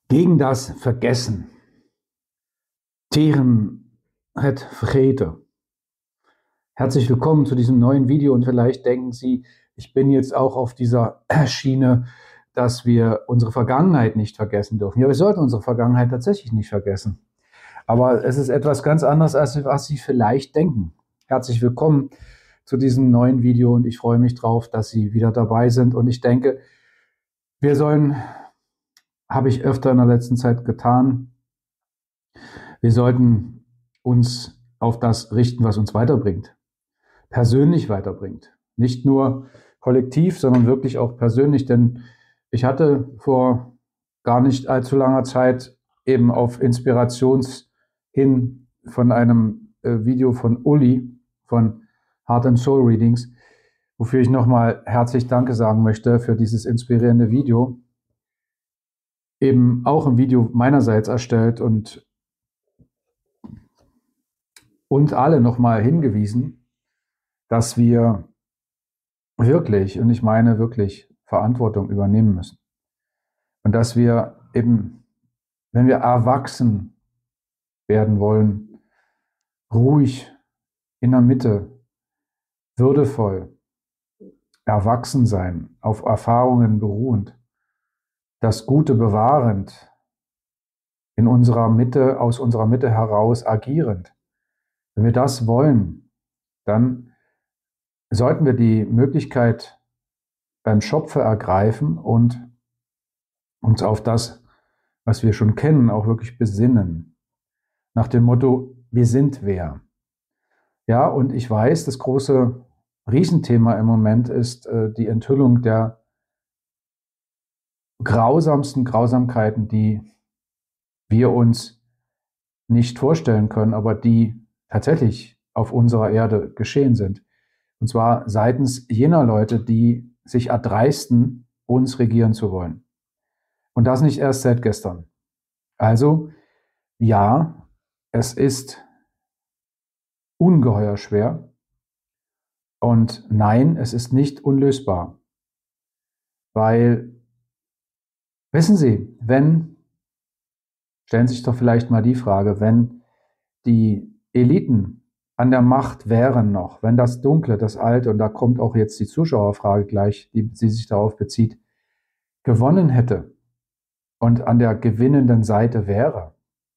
Gegen das Vergessen, tegen het vergeten. Herzlich willkommen zu diesem neuen Video und vielleicht denken Sie, ich bin jetzt auch auf dieser Schiene, dass wir unsere Vergangenheit nicht vergessen dürfen. Ja, wir sollten unsere Vergangenheit tatsächlich nicht vergessen. Aber es ist etwas ganz anderes, als was Sie vielleicht denken. Herzlich willkommen zu diesem neuen Video und ich freue mich drauf, dass Sie wieder dabei sind. Und ich denke, wir sollen, habe ich öfter in der letzten Zeit getan, wir sollten uns auf das richten, was uns weiterbringt, persönlich weiterbringt. Nicht nur kollektiv, sondern wirklich auch persönlich. Denn ich hatte vor gar nicht allzu langer Zeit eben auf Inspirations hin von einem Video von Uli von Heart and Soul Readings, wofür ich nochmal herzlich Danke sagen möchte für dieses inspirierende Video, eben auch ein Video meinerseits erstellt und uns alle nochmal hingewiesen, dass wir wirklich, und ich meine wirklich, Verantwortung übernehmen müssen. Und dass wir eben, wenn wir erwachsen werden wollen, ruhig, in der Mitte, würdevoll, erwachsen sein, auf Erfahrungen beruhend, das Gute bewahrend, in unserer Mitte, aus unserer Mitte heraus agierend. Wenn wir das wollen, dann sollten wir die Möglichkeit beim Schopfe ergreifen und uns auf das, was wir schon kennen, auch wirklich besinnen. Nach dem Motto, wir sind wer. Ja, und ich weiß, das große Riesenthema im Moment ist die Enthüllung der grausamsten Grausamkeiten, die wir uns nicht vorstellen können, aber die tatsächlich auf unserer Erde geschehen sind. Und zwar seitens jener Leute, die sich erdreisten, uns regieren zu wollen. Und das nicht erst seit gestern. Also, ja, es ist ungeheuer schwer. Und nein, es ist nicht unlösbar. Weil, wissen Sie, stellen Sie sich doch vielleicht mal die Frage, wenn die Eliten an der Macht wären noch, wenn das Dunkle, das Alte, und da kommt auch jetzt die Zuschauerfrage gleich, die sich darauf bezieht, gewonnen hätte und an der gewinnenden Seite wäre,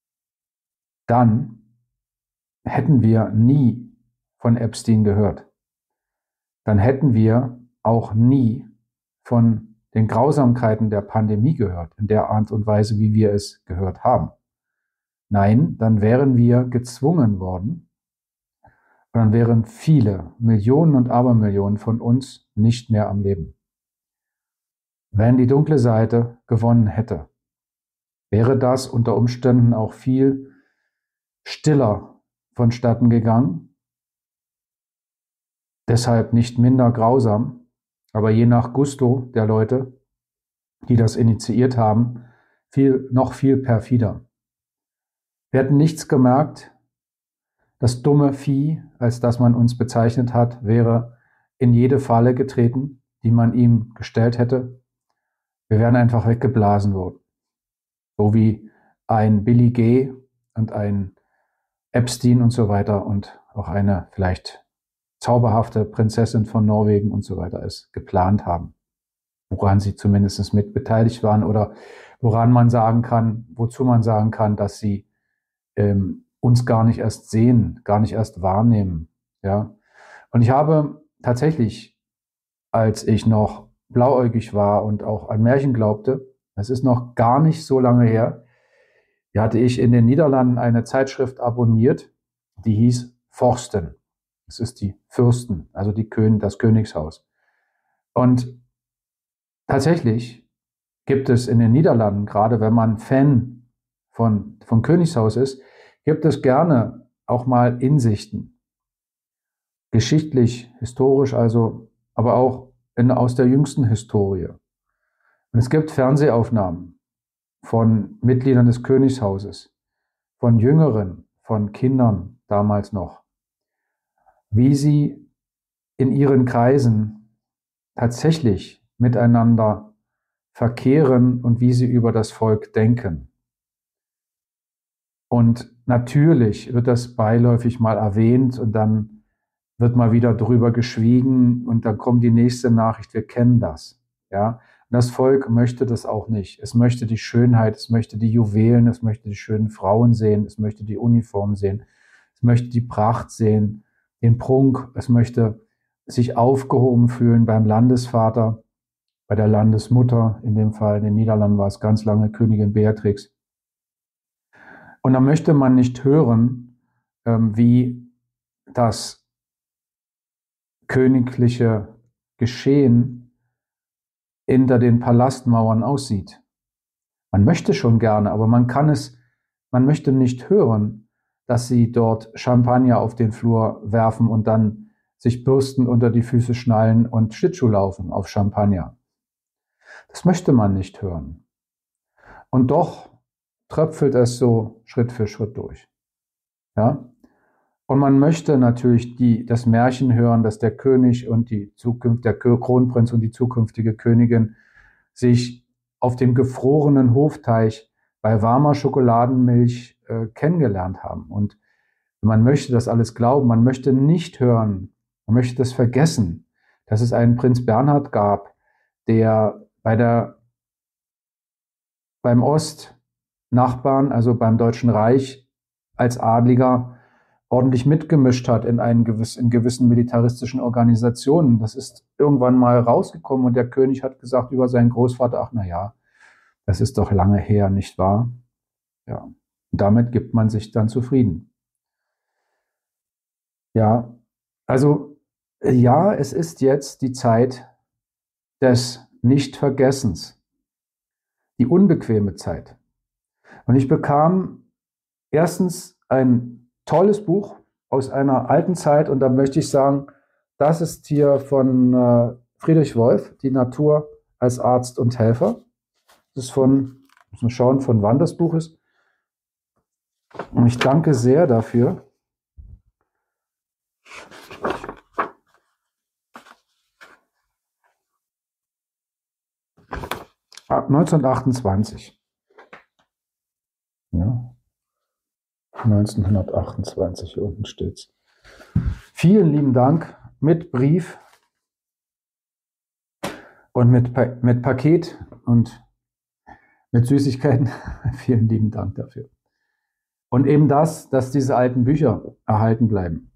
dann hätten wir nie von Epstein gehört. Dann hätten wir auch nie von den Grausamkeiten der Pandemie gehört, in der Art und Weise, wie wir es gehört haben. Nein, dann wären wir gezwungen worden und dann wären viele, Millionen und Abermillionen von uns nicht mehr am Leben. Wenn die dunkle Seite gewonnen hätte, wäre das unter Umständen auch viel stiller vonstatten gegangen, deshalb nicht minder grausam, aber je nach Gusto der Leute, die das initiiert haben, noch viel perfider. Wir hätten nichts gemerkt. Das dumme Vieh, als das man uns bezeichnet hat, wäre in jede Falle getreten, die man ihm gestellt hätte. Wir wären einfach weggeblasen worden. So wie ein Billy Gay und ein Epstein und so weiter und auch eine vielleicht zauberhafte Prinzessin von Norwegen und so weiter es geplant haben. Woran sie zumindest mit beteiligt waren oder woran man sagen kann, wozu man sagen kann, dass sie uns gar nicht erst sehen, gar nicht erst wahrnehmen. Ja? Und ich habe tatsächlich, als ich noch blauäugig war und auch an Märchen glaubte, das ist noch gar nicht so lange her, da hatte ich in den Niederlanden eine Zeitschrift abonniert, die hieß Forsten. Das ist die Fürsten, also das Königshaus. Und tatsächlich gibt es in den Niederlanden, gerade wenn man Fan von Königshaus ist, gibt es gerne auch mal Insichten. Geschichtlich, historisch also, aber auch aus der jüngsten Historie. Und es gibt Fernsehaufnahmen von Mitgliedern des Königshauses, von Jüngeren, von Kindern damals noch, wie sie in ihren Kreisen tatsächlich miteinander verkehren und wie sie über das Volk denken. Und natürlich wird das beiläufig mal erwähnt und dann wird mal wieder drüber geschwiegen und dann kommt die nächste Nachricht, wir kennen das. Ja? Und das Volk möchte das auch nicht. Es möchte die Schönheit, es möchte die Juwelen, es möchte die schönen Frauen sehen, es möchte die Uniform sehen, es möchte die Pracht sehen, den Prunk, es möchte sich aufgehoben fühlen beim Landesvater, bei der Landesmutter, in dem Fall in den Niederlanden war es ganz lange Königin Beatrix. Und da möchte man nicht hören, wie das königliche Geschehen hinter den Palastmauern aussieht. Man möchte schon gerne, aber man möchte nicht hören, dass sie dort Champagner auf den Flur werfen und dann sich Bürsten unter die Füße schnallen und Schlittschuh laufen auf Champagner. Das möchte man nicht hören. Und doch tröpfelt es so Schritt für Schritt durch. Ja? Und man möchte natürlich das Märchen hören, dass der König und der Kronprinz und die zukünftige Königin sich auf dem gefrorenen Hofteich bei warmer Schokoladenmilch kennengelernt haben. Und man möchte das alles glauben, man möchte nicht hören, man möchte das vergessen, dass es einen Prinz Bernhard gab, der beim Ostnachbarn, also beim Deutschen Reich, als Adliger ordentlich mitgemischt hat in gewissen militaristischen Organisationen. Das ist irgendwann mal rausgekommen und der König hat gesagt über seinen Großvater, ach na ja, das ist doch lange her, nicht wahr? Ja, und damit gibt man sich dann zufrieden. Ja, also ja, es ist jetzt die Zeit des Nichtvergessens, die unbequeme Zeit. Und ich bekam erstens ein tolles Buch aus einer alten Zeit und da möchte ich sagen, das ist hier von Friedrich Wolf, Die Natur als Arzt und Helfer. Das ist muss man schauen, von wann das Buch ist. Und ich danke sehr dafür. Ab 1928. Ja. 1928, hier unten steht's. Vielen lieben Dank mit Brief und mit Paket und mit Süßigkeiten. Vielen lieben Dank dafür. Und eben dass diese alten Bücher erhalten bleiben,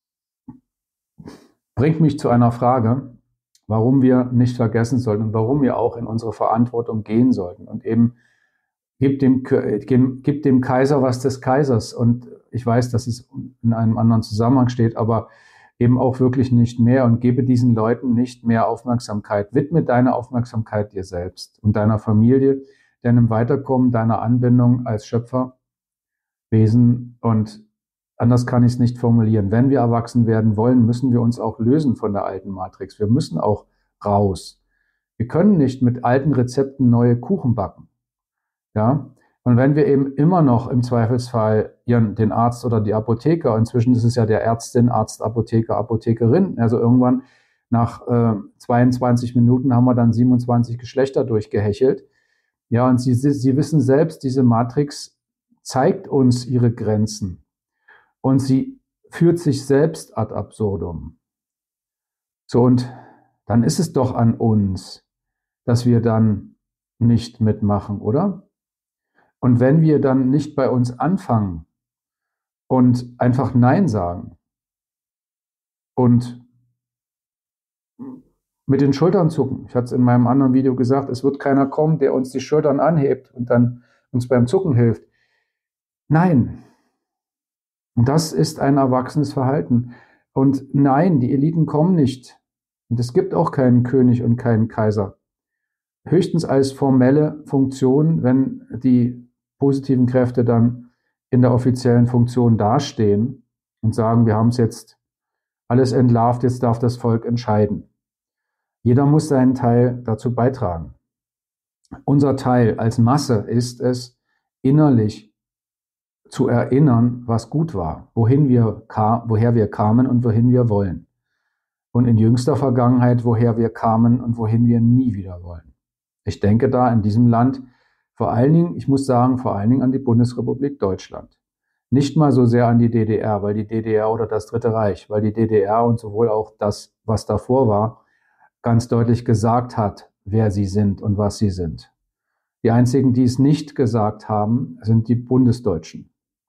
bringt mich zu einer Frage, warum wir nicht vergessen sollten und warum wir auch in unsere Verantwortung gehen sollten und eben gibt dem Kaiser was des Kaisers. Und ich weiß, dass es in einem anderen Zusammenhang steht, aber eben auch wirklich nicht mehr und gebe diesen Leuten nicht mehr Aufmerksamkeit. Widme deine Aufmerksamkeit dir selbst und deiner Familie, deinem Weiterkommen, deiner Anbindung als Schöpferwesen und anders kann ich es nicht formulieren. Wenn wir erwachsen werden wollen, müssen wir uns auch lösen von der alten Matrix. Wir müssen auch raus. Wir können nicht mit alten Rezepten neue Kuchen backen. Ja? Und wenn wir eben immer noch im Zweifelsfall den Arzt oder die Apotheker, inzwischen ist es ja der Ärztin, Arzt, Apotheker, Apothekerin, also irgendwann nach 22 Minuten haben wir dann 27 Geschlechter durchgehechelt. Ja, und Sie wissen selbst, diese Matrix zeigt uns ihre Grenzen. Und sie führt sich selbst ad absurdum. So, und dann ist es doch an uns, dass wir dann nicht mitmachen, oder? Und wenn wir dann nicht bei uns anfangen und einfach Nein sagen und mit den Schultern zucken, ich hatte es in meinem anderen Video gesagt, es wird keiner kommen, der uns die Schultern anhebt und dann uns beim Zucken hilft. Nein. Und das ist ein erwachsenes Verhalten. Und nein, die Eliten kommen nicht. Und es gibt auch keinen König und keinen Kaiser. Höchstens als formelle Funktion, wenn die positiven Kräfte dann in der offiziellen Funktion dastehen und sagen, wir haben es jetzt alles entlarvt, jetzt darf das Volk entscheiden. Jeder muss seinen Teil dazu beitragen. Unser Teil als Masse ist es, innerlich zu erinnern, was gut war, woher wir kamen und wohin wir wollen. Und in jüngster Vergangenheit, woher wir kamen und wohin wir nie wieder wollen. Ich denke da in diesem Land vor allen Dingen, ich muss sagen, vor allen Dingen an die Bundesrepublik Deutschland. Nicht mal so sehr an die DDR, weil die DDR oder das Dritte Reich, weil die DDR und sowohl auch das, was davor war, ganz deutlich gesagt hat, wer sie sind und was sie sind. Die einzigen, die es nicht gesagt haben, sind die Bundesdeutschen.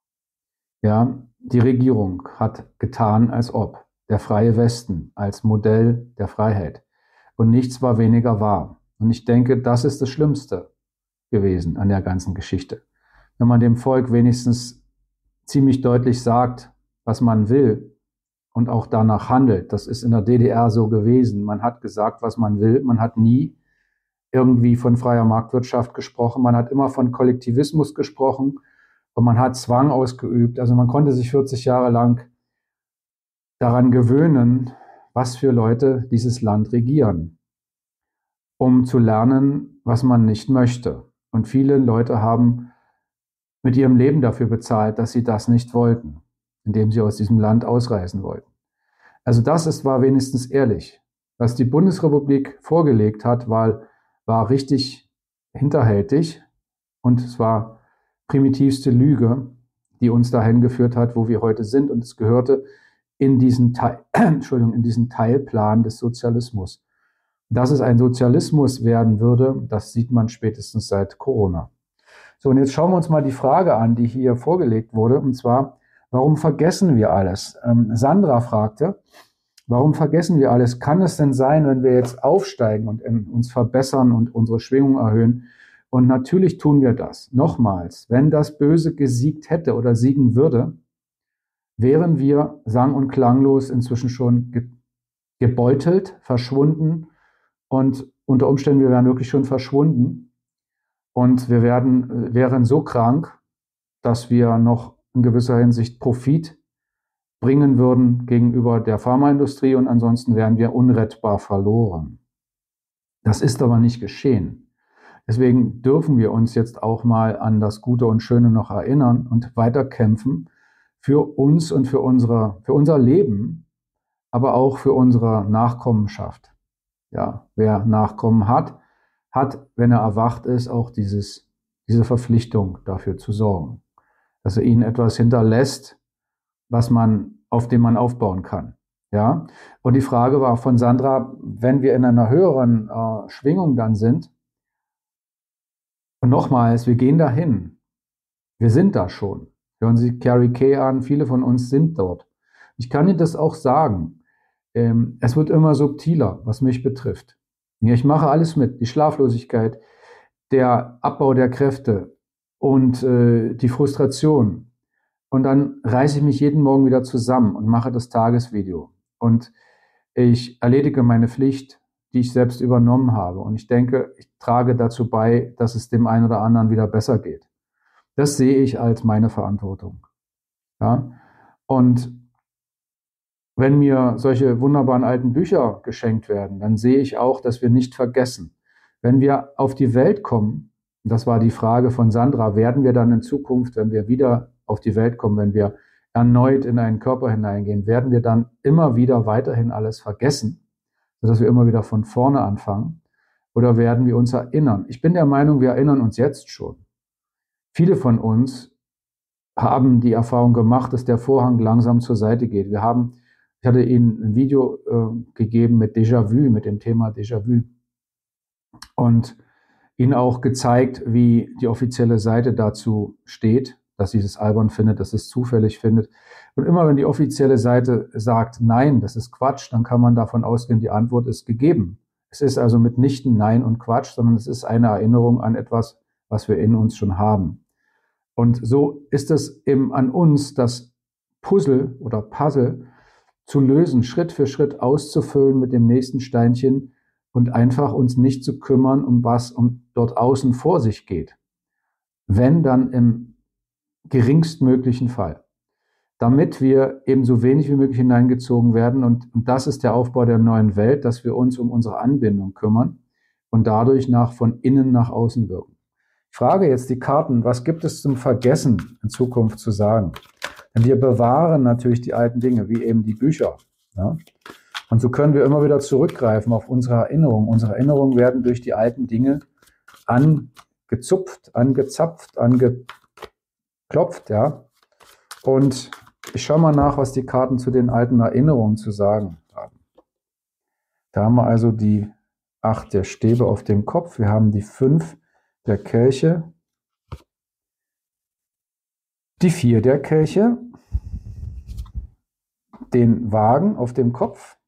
Ja, die Regierung hat getan, als ob der freie Westen als Modell der Freiheit. Und nichts war weniger wahr. Und ich denke, das ist das Schlimmste gewesen an der ganzen Geschichte. Wenn man dem Volk wenigstens ziemlich deutlich sagt, was man will und auch danach handelt. Das ist in der DDR so gewesen. Man hat gesagt, was man will. Man hat nie irgendwie von freier Marktwirtschaft gesprochen. Man hat immer von Kollektivismus gesprochen und man hat Zwang ausgeübt. Also man konnte sich 40 Jahre lang daran gewöhnen, was für Leute dieses Land regieren, um zu lernen, was man nicht möchte. Und viele Leute haben mit ihrem Leben dafür bezahlt, dass sie das nicht wollten, indem sie aus diesem Land ausreisen wollten. Also war wenigstens ehrlich. Was die Bundesrepublik vorgelegt hat, war richtig hinterhältig und es war primitivste Lüge, die uns dahin geführt hat, wo wir heute sind. Und es gehörte in diesen Teilplan des Sozialismus. Dass es ein Sozialismus werden würde, das sieht man spätestens seit Corona. So, und jetzt schauen wir uns mal die Frage an, die hier vorgelegt wurde, und zwar, warum vergessen wir alles? Sandra fragte, warum vergessen wir alles? Kann es denn sein, wenn wir jetzt aufsteigen und uns verbessern und unsere Schwingung erhöhen? Und natürlich tun wir das. Nochmals, wenn das Böse gesiegt hätte oder siegen würde, wären wir sang- und klanglos inzwischen schon gebeutelt, verschwunden und unter Umständen, wir wären wirklich schon verschwunden und wir wären so krank, dass wir noch in gewisser Hinsicht Profit bringen würden gegenüber der Pharmaindustrie und ansonsten wären wir unrettbar verloren. Das ist aber nicht geschehen. Deswegen dürfen wir uns jetzt auch mal an das Gute und Schöne noch erinnern und weiterkämpfen für uns und für unser Leben, aber auch für unsere Nachkommenschaft. Ja, wer Nachkommen hat, wenn er erwacht ist, auch diese Verpflichtung dafür zu sorgen, dass er ihnen etwas hinterlässt, auf dem man aufbauen kann. Ja, und die Frage war von Sandra, wenn wir in einer höheren Schwingung dann sind, und nochmals, wir gehen dahin, wir sind da schon. Hören Sie Carrie Kay an, viele von uns sind dort. Ich kann Ihnen das auch sagen, es wird immer subtiler, was mich betrifft. Ja, ich mache alles mit, die Schlaflosigkeit, der Abbau der Kräfte und die Frustration. Und dann reiße ich mich jeden Morgen wieder zusammen und mache das Tagesvideo. Und ich erledige meine Pflicht, die ich selbst übernommen habe. Und ich denke, ich trage dazu bei, dass es dem einen oder anderen wieder besser geht. Das sehe ich als meine Verantwortung. Ja? Und wenn mir solche wunderbaren alten Bücher geschenkt werden, dann sehe ich auch, dass wir nicht vergessen. Wenn wir auf die Welt kommen, das war die Frage von Sandra, werden wir dann in Zukunft, wenn wir wieder auf die Welt kommen, wenn wir erneut in einen Körper hineingehen, werden wir dann immer wieder weiterhin alles vergessen, sodass wir immer wieder von vorne anfangen? Oder werden wir uns erinnern? Ich bin der Meinung, wir erinnern uns jetzt schon. Viele von uns haben die Erfahrung gemacht, dass der Vorhang langsam zur Seite geht. Ich hatte Ihnen ein Video gegeben mit Déjà-vu, mit dem Thema Déjà-vu. Und Ihnen auch gezeigt, wie die offizielle Seite dazu steht, dass sie es albern findet, dass es zufällig findet. Und immer wenn die offizielle Seite sagt, nein, das ist Quatsch, dann kann man davon ausgehen, die Antwort ist gegeben. Es ist also mitnichten Nein und Quatsch, sondern es ist eine Erinnerung an etwas, was wir in uns schon haben. Und so ist es eben an uns, das Puzzle oder Puzzle zu lösen, Schritt für Schritt auszufüllen mit dem nächsten Steinchen und einfach uns nicht zu kümmern, um was dort außen vor sich geht. Wenn, dann im geringstmöglichen Fall. Damit wir eben so wenig wie möglich hineingezogen werden. Und das ist der Aufbau der neuen Welt, dass wir uns um unsere Anbindung kümmern und dadurch von innen nach außen wirken. Ich frage jetzt die Karten, was gibt es zum Vergessen in Zukunft zu sagen? Denn wir bewahren natürlich die alten Dinge, wie eben die Bücher. Ja? Und so können wir immer wieder zurückgreifen auf unsere Erinnerungen. Unsere Erinnerungen werden durch die alten Dinge angezupft, angezapft, angeklopft, ja. Und ich schaue mal nach, was die Karten zu den alten Erinnerungen zu sagen haben. Da haben wir also die 8 der Stäbe auf dem Kopf, wir haben die 5 der Kelche, die 4 der Kelche, den Wagen auf dem Kopf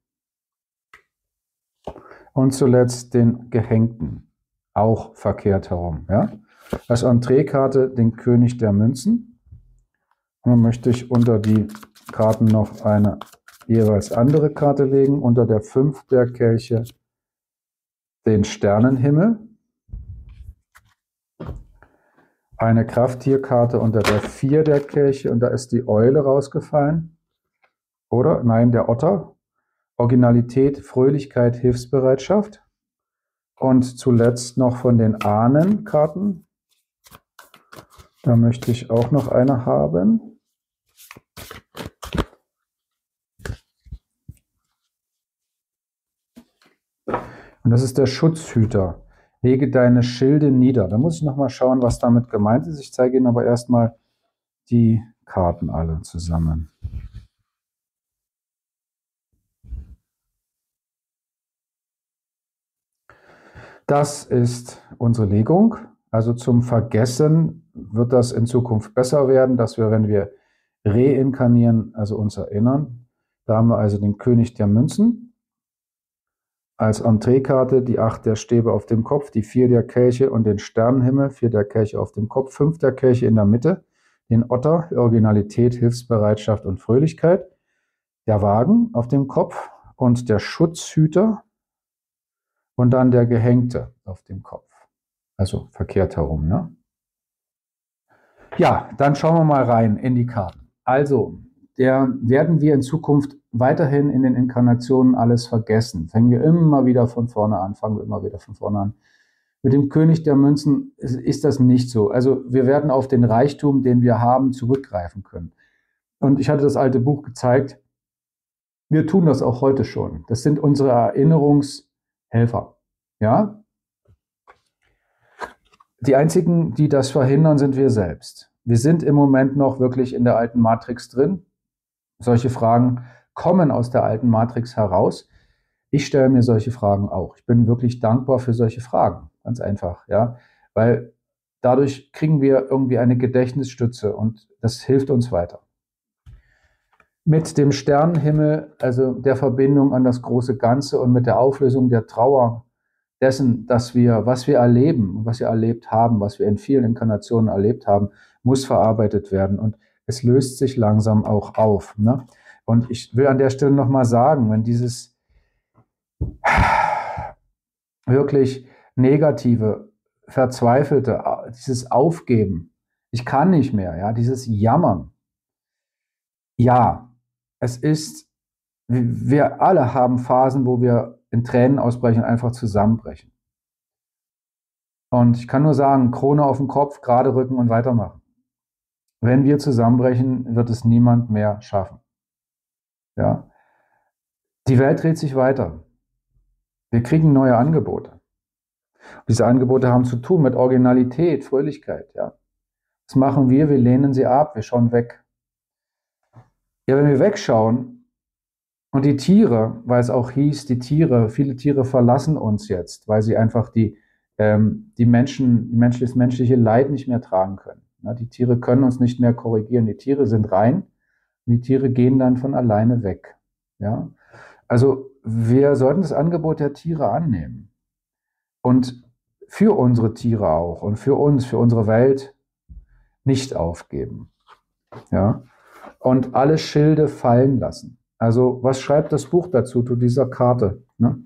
und zuletzt den Gehängten, auch verkehrt herum. Ja? Als Entreekarte den König der Münzen. Und dann möchte ich unter die Karten noch eine jeweils andere Karte legen. Unter der 5 der Kelche den Sternenhimmel. Eine Krafttierkarte unter der 4 der Kelche und da ist die Eule rausgefallen. Oder? Nein, der Otter. Originalität, Fröhlichkeit, Hilfsbereitschaft. Und zuletzt noch von den Ahnenkarten. Da möchte ich auch noch eine haben. Und das ist der Schutzhüter. Lege deine Schilde nieder. Da muss ich nochmal schauen, was damit gemeint ist. Ich zeige Ihnen aber erstmal die Karten alle zusammen. Das ist unsere Legung. Also zum Vergessen wird das in Zukunft besser werden, dass wir, wenn wir reinkarnieren, also uns erinnern. Da haben wir also den König der Münzen. Als Entreekarte die 8 der Stäbe auf dem Kopf, die 4 der Kelche und den Sternenhimmel, 4 der Kelche auf dem Kopf, 5 der Kelche in der Mitte, den Otter, Originalität, Hilfsbereitschaft und Fröhlichkeit, der Wagen auf dem Kopf und der Schutzhüter und dann der Gehängte auf dem Kopf. Also verkehrt herum, ne? Ja, dann schauen wir mal rein in die Karten. Also, werden wir in Zukunft weiterhin in den Inkarnationen alles vergessen. Fangen wir immer wieder von vorne an, Mit dem König der Münzen ist das nicht so. Also wir werden auf den Reichtum, den wir haben, zurückgreifen können. Und ich hatte das alte Buch gezeigt. Wir tun das auch heute schon. Das sind unsere Erinnerungshelfer. Ja? Die einzigen, die das verhindern, sind wir selbst. Wir sind im Moment noch wirklich in der alten Matrix drin. Solche Fragen kommen aus der alten Matrix heraus. Ich stelle mir solche Fragen auch. Ich bin wirklich dankbar für solche Fragen. Ganz einfach, ja. Weil dadurch kriegen wir irgendwie eine Gedächtnisstütze und das hilft uns weiter. Mit dem Sternenhimmel, also der Verbindung an das große Ganze und mit der Auflösung der Trauer dessen, was wir erleben, was wir erlebt haben, was wir in vielen Inkarnationen erlebt haben, muss verarbeitet werden. Und es löst sich langsam auch auf. Ne? Und ich will an der Stelle nochmal sagen, wenn dieses wirklich negative, verzweifelte, dieses Aufgeben, ich kann nicht mehr, ja, dieses Jammern, ja, es ist, wir alle haben Phasen, wo wir in Tränen ausbrechen und einfach zusammenbrechen. Und ich kann nur sagen, Krone auf den Kopf, gerade rücken und weitermachen. Wenn wir zusammenbrechen, wird es niemand mehr schaffen. Ja? Die Welt dreht sich weiter. Wir kriegen neue Angebote. Diese Angebote haben zu tun mit Originalität, Fröhlichkeit. Ja? Was machen wir? Wir lehnen sie ab, wir schauen weg. Ja, wenn wir wegschauen und die Tiere, weil es auch hieß, viele Tiere verlassen uns jetzt, weil sie einfach das menschliche Leid nicht mehr tragen können. Ja, die Tiere können uns nicht mehr korrigieren. Die Tiere sind rein und die Tiere gehen dann von alleine weg. Ja? Also wir sollten das Angebot der Tiere annehmen und für unsere Tiere auch und für uns, für unsere Welt nicht aufgeben. Ja? Und alle Schilde fallen lassen. Also was schreibt das Buch dazu, zu dieser Karte? Ne?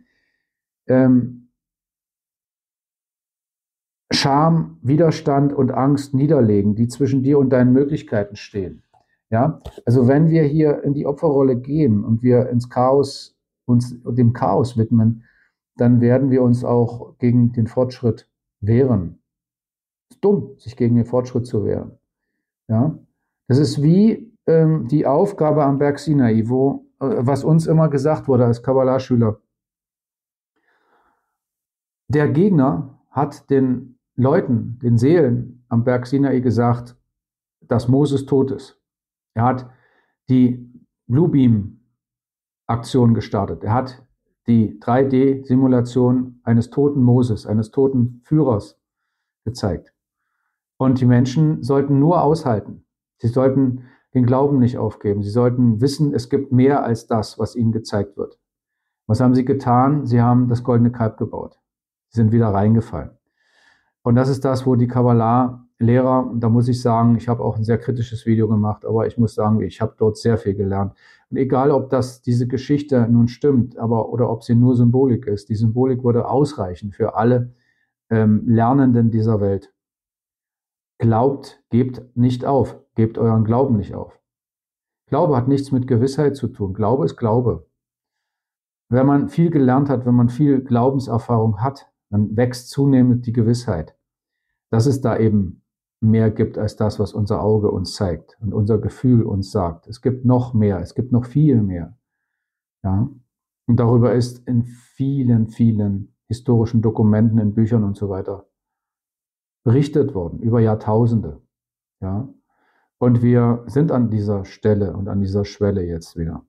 Scham, Widerstand und Angst niederlegen, die zwischen dir und deinen Möglichkeiten stehen. Ja, also wenn wir hier in die Opferrolle gehen und wir uns dem Chaos widmen, dann werden wir uns auch gegen den Fortschritt wehren. Es ist dumm, sich gegen den Fortschritt zu wehren. Ja, das ist wie die Aufgabe am Berg Sinai, was uns immer gesagt wurde als Kabbalah-Schüler. Der Gegner hat den Leuten, den Seelen am Berg Sinai gesagt, dass Moses tot ist. Er hat die Bluebeam-Aktion gestartet. Er hat die 3D-Simulation eines toten Moses, eines toten Führers gezeigt. Und die Menschen sollten nur aushalten. Sie sollten den Glauben nicht aufgeben. Sie sollten wissen, es gibt mehr als das, was ihnen gezeigt wird. Was haben sie getan? Sie haben das goldene Kalb gebaut. Sie sind wieder reingefallen. Und das ist das, wo die Kabbalah-Lehrer, und da muss ich sagen, ich habe auch ein sehr kritisches Video gemacht, aber ich muss sagen, ich habe dort sehr viel gelernt. Und egal, ob diese Geschichte nun stimmt, oder ob sie nur Symbolik ist, die Symbolik würde ausreichen für alle Lernenden dieser Welt. Glaubt, gebt nicht auf, gebt euren Glauben nicht auf. Glaube hat nichts mit Gewissheit zu tun. Glaube ist Glaube. Wenn man viel gelernt hat, wenn man viel Glaubenserfahrung hat, dann wächst zunehmend die Gewissheit, dass es da eben mehr gibt als das, was unser Auge uns zeigt und unser Gefühl uns sagt. Es gibt noch mehr, es gibt noch viel mehr. Ja? Und darüber ist in vielen, vielen historischen Dokumenten, in Büchern und so weiter berichtet worden, über Jahrtausende. Ja? Und wir sind an dieser Stelle und an dieser Schwelle jetzt wieder.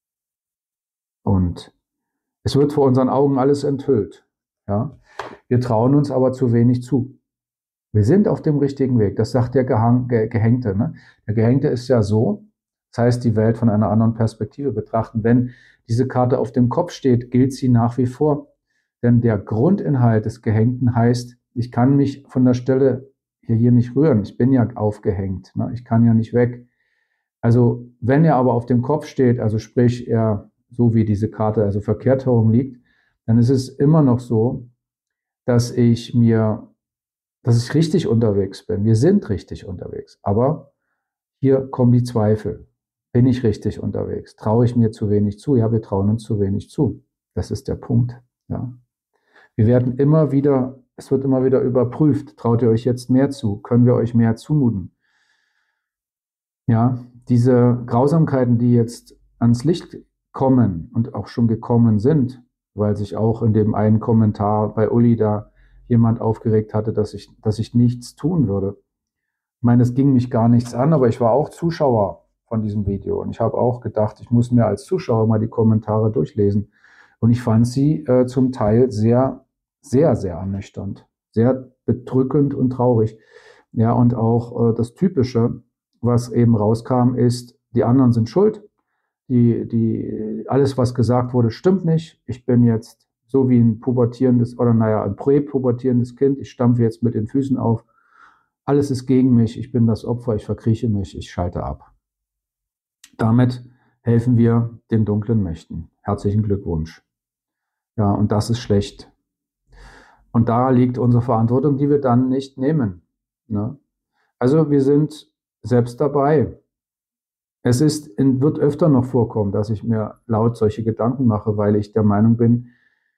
Und es wird vor unseren Augen alles enthüllt. Ja? Wir trauen uns aber zu wenig zu. Wir sind auf dem richtigen Weg. Das sagt der Gehängte. Ne? Der Gehängte ist ja so, das heißt, die Welt von einer anderen Perspektive betrachten. Wenn diese Karte auf dem Kopf steht, gilt sie nach wie vor. Denn der Grundinhalt des Gehängten heißt, ich kann mich von der Stelle hier nicht rühren. Ich bin ja aufgehängt. Ne? Ich kann ja nicht weg. Also wenn er aber auf dem Kopf steht, also sprich er so wie diese Karte also verkehrt herum liegt, dann ist es immer noch so, dass ich richtig unterwegs bin. Wir sind richtig unterwegs. Aber hier kommen die Zweifel. Bin ich richtig unterwegs? Traue ich mir zu wenig zu? Ja, wir trauen uns zu wenig zu. Das ist der Punkt. Ja. Es wird immer wieder überprüft. Traut ihr euch jetzt mehr zu? Können wir euch mehr zumuten? Ja, diese Grausamkeiten, die jetzt ans Licht kommen und auch schon gekommen sind, weil sich auch in dem einen Kommentar bei Uli da jemand aufgeregt hatte, dass ich nichts tun würde. Ich meine, es ging mich gar nichts an, aber ich war auch Zuschauer von diesem Video und ich habe auch gedacht, ich muss mir als Zuschauer mal die Kommentare durchlesen. Und ich fand sie zum Teil sehr, sehr, sehr ernüchternd, sehr bedrückend und traurig. Ja, und auch das Typische, was eben rauskam, ist, die anderen sind schuld. Alles, was gesagt wurde, stimmt nicht. Ich bin jetzt so wie ein ein präpubertierendes Kind. Ich stampfe jetzt mit den Füßen auf. Alles ist gegen mich. Ich bin das Opfer. Ich verkrieche mich. Ich schalte ab. Damit helfen wir den dunklen Mächten. Herzlichen Glückwunsch. Ja, und das ist schlecht. Und da liegt unsere Verantwortung, die wir dann nicht nehmen. Ne? Also wir sind selbst dabei. Es wird öfter noch vorkommen, dass ich mir laut solche Gedanken mache, weil ich der Meinung bin,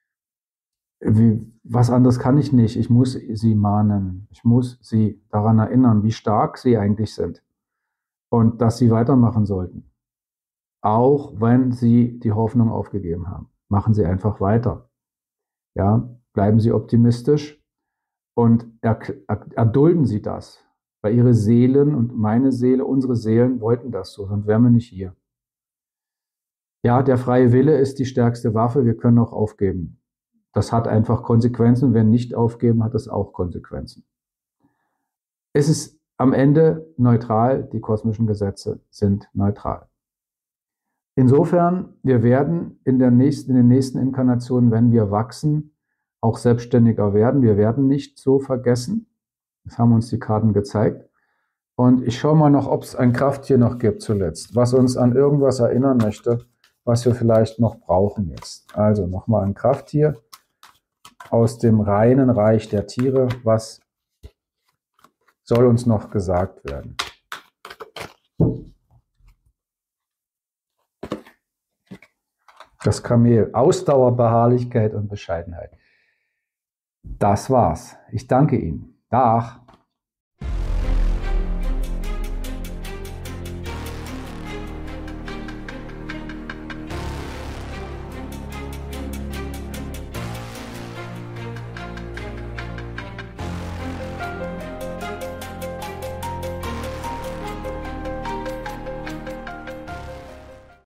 was anderes kann ich nicht. Ich muss sie mahnen. Ich muss sie daran erinnern, wie stark sie eigentlich sind und dass sie weitermachen sollten. Auch wenn sie die Hoffnung aufgegeben haben. Machen sie einfach weiter. Ja, bleiben sie optimistisch und erdulden sie das. Weil ihre Seelen und meine Seele, unsere Seelen wollten das so, sonst wären wir nicht hier. Ja, der freie Wille ist die stärkste Waffe, wir können auch aufgeben. Das hat einfach Konsequenzen, wenn nicht aufgeben, hat es auch Konsequenzen. Es ist am Ende neutral, die kosmischen Gesetze sind neutral. Insofern, wir werden in den nächsten Inkarnationen, wenn wir wachsen, auch selbstständiger werden. Wir werden nicht so vergessen. Das haben uns die Karten gezeigt. Und ich schaue mal noch, ob es ein Krafttier noch gibt zuletzt, was uns an irgendwas erinnern möchte, was wir vielleicht noch brauchen jetzt. Also nochmal ein Krafttier aus dem reinen Reich der Tiere. Was soll uns noch gesagt werden? Das Kamel. Ausdauer, Beharrlichkeit und Bescheidenheit. Das war's. Ich danke Ihnen. Dag.